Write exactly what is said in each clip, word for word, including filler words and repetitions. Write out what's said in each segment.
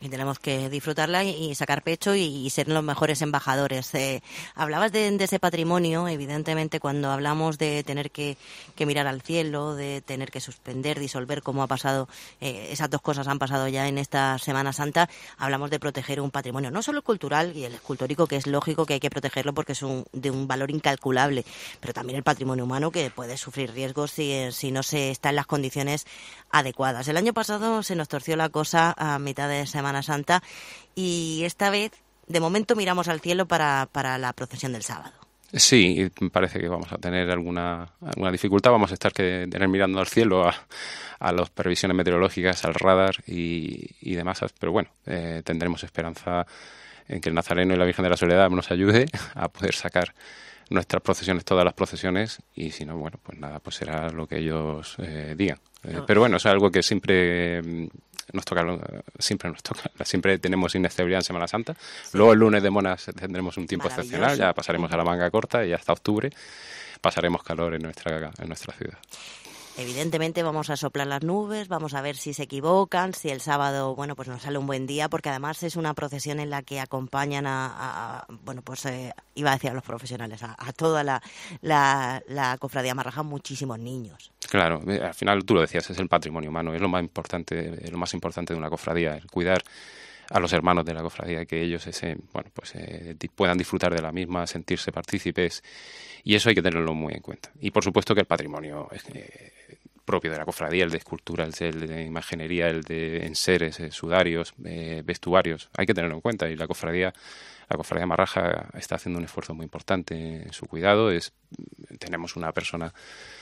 Y tenemos que disfrutarla y sacar pecho y ser los mejores embajadores. Eh, hablabas de, de ese patrimonio, evidentemente, cuando hablamos de tener que, que mirar al cielo, de tener que suspender, disolver, como ha pasado, eh, esas dos cosas han pasado ya en esta Semana Santa, hablamos de proteger un patrimonio, no solo el cultural y el escultórico, que es lógico que hay que protegerlo porque es un, de un valor incalculable, pero también el patrimonio humano, que puede sufrir riesgos si, si no se está en las condiciones adecuadas. El año pasado se nos torció la cosa a mitad de Semana Santa y esta vez de momento miramos al cielo para, para la procesión del sábado. Sí, me parece que vamos a tener alguna alguna dificultad, vamos a estar que tener mirando al cielo a, a las previsiones meteorológicas, al radar y, y demás, pero bueno, eh, tendremos esperanza en que el Nazareno y la Virgen de la Soledad nos ayude a poder sacar nuestras procesiones, todas las procesiones, y si no, bueno, pues nada, pues será lo que ellos eh, digan. Eh, no. Pero bueno, es algo que siempre nos toca, siempre nos toca, siempre tenemos inestabilidad en Semana Santa. Sí. Luego el lunes de Monas tendremos un tiempo excepcional, ya pasaremos a la manga corta y hasta octubre pasaremos calor en nuestra en nuestra ciudad. Evidentemente vamos a soplar las nubes, vamos a ver si se equivocan, si el sábado, bueno, pues nos sale un buen día, porque además es una procesión en la que acompañan a, a bueno, pues eh, iba a decir a los profesionales, a, a toda la, la, la cofradía Marraja, muchísimos niños. Claro, al final tú lo decías, es el patrimonio humano, es lo más importante, lo más importante de una cofradía, el cuidar a los hermanos de la cofradía, que ellos ese, bueno, pues eh, puedan disfrutar de la misma, sentirse partícipes, y eso hay que tenerlo muy en cuenta. Y por supuesto que el patrimonio eh, propio de la cofradía, el de escultura, el de, el de imaginería, el de enseres, eh, sudarios, eh, vestuarios, hay que tenerlo en cuenta. Y la cofradía, la cofradía Marraja está haciendo un esfuerzo muy importante en su cuidado. Es, tenemos una persona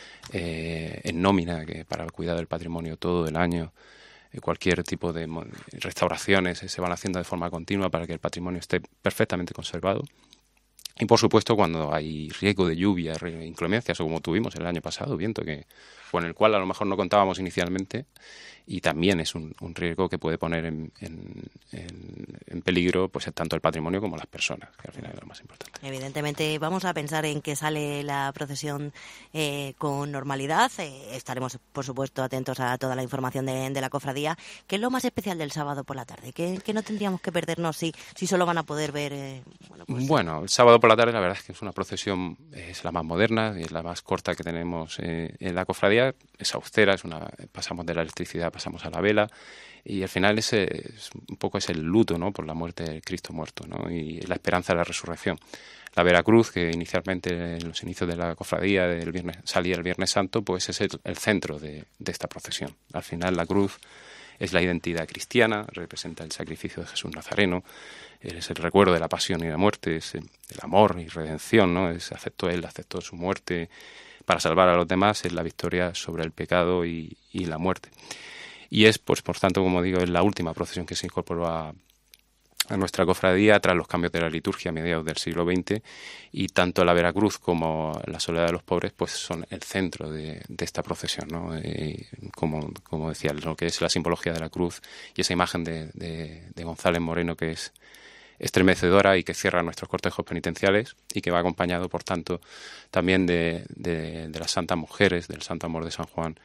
eh, en nómina que para el cuidado del patrimonio todo el año. Cualquier tipo de restauraciones se van haciendo de forma continua para que el patrimonio esté perfectamente conservado. Y por supuesto cuando hay riesgo de lluvia, inclemencias, o como tuvimos el año pasado, viento que con el cual a lo mejor no contábamos inicialmente, y también es un, un riesgo que puede poner en, en, en, en peligro pues tanto el patrimonio como las personas, que al final es lo más importante. Evidentemente vamos a pensar en que sale la procesión eh, con normalidad, eh, estaremos por supuesto atentos a toda la información de, de la cofradía. ¿Qué es lo más especial del sábado por la tarde? ¿Qué, qué no tendríamos que perdernos si, si solo van a poder ver? Eh, bueno, pues... bueno, el sábado por la tarde la verdad es que es una procesión, es la más moderna, es la más corta que tenemos eh, en la cofradía, es austera, es una, pasamos de la electricidad, pasamos a la vela, y al final ese es un poco es el luto, ¿no?, por la muerte del Cristo muerto, ¿no?, y la esperanza de la resurrección. La Veracruz, que inicialmente en los inicios de la cofradía del viernes, salía el Viernes Santo, pues es el, el centro de, de esta procesión. Al final la cruz es la identidad cristiana, representa el sacrificio de Jesús Nazareno, es el recuerdo de la pasión y la muerte, es el, el amor y redención, ¿no?, es aceptó él, aceptó su muerte para salvar a los demás, es la victoria sobre el pecado y, y la muerte. Y es, pues por tanto, como digo, es la última procesión que se incorporó a, a nuestra cofradía tras los cambios de la liturgia a mediados del siglo veinte, y tanto la Veracruz como la Soledad de los Pobres pues son el centro de, de esta procesión, ¿no? Eh, como, como decía, lo que es la simbología de la cruz y esa imagen de, de, de González Moreno que es estremecedora y que cierra nuestros cortejos penitenciales y que va acompañado, por tanto, también de, de, de las santas mujeres, del Santo Amor de San Juan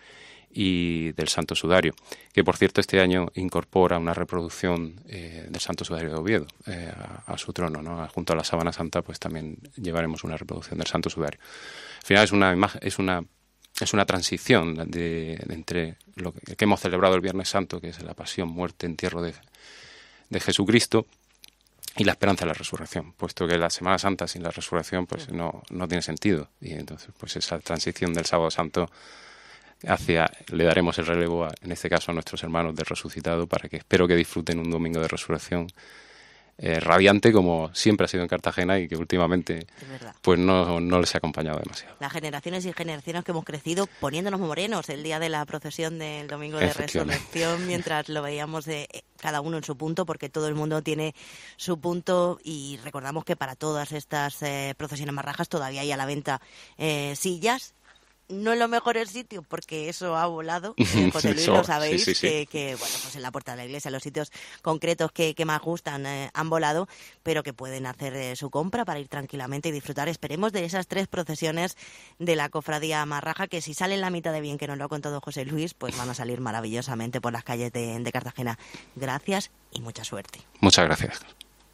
y del Santo Sudario, que por cierto este año incorpora una reproducción eh, del Santo Sudario de Oviedo eh, a, a su trono, ¿no? Junto a la Sábana Santa pues también llevaremos una reproducción del Santo Sudario. Al final es una imagen, es una es una transición de, de entre lo que, que hemos celebrado el Viernes Santo, que es la pasión, muerte, entierro de, de Jesucristo, y la esperanza de la resurrección, puesto que la Semana Santa sin la resurrección pues no, no tiene sentido, y entonces pues esa transición del Sábado Santo hacia, le daremos el relevo a, en este caso a nuestros hermanos del resucitado, para que espero que disfruten un domingo de resurrección eh, radiante como siempre ha sido en Cartagena y que últimamente pues no, no les ha acompañado demasiado. Las generaciones y generaciones que hemos crecido poniéndonos morenos el día de la procesión del domingo de resurrección, mientras lo veíamos de cada uno en su punto, porque todo el mundo tiene su punto, y recordamos que para todas estas eh, procesiones marrajas todavía hay a la venta eh, sillas no en los mejores sitios, porque eso ha volado, eh, José Luis, Eso, lo sabéis, sí, sí, sí. Que, que, bueno, pues en la puerta de la iglesia, los sitios concretos que, que más gustan eh, han volado, pero que pueden hacer eh, su compra para ir tranquilamente y disfrutar. Esperemos de esas tres procesiones de la Cofradía Marraja, que si salen la mitad de bien, que nos lo ha contado José Luis, pues van a salir maravillosamente por las calles de, de Cartagena. Gracias y mucha suerte. Muchas gracias.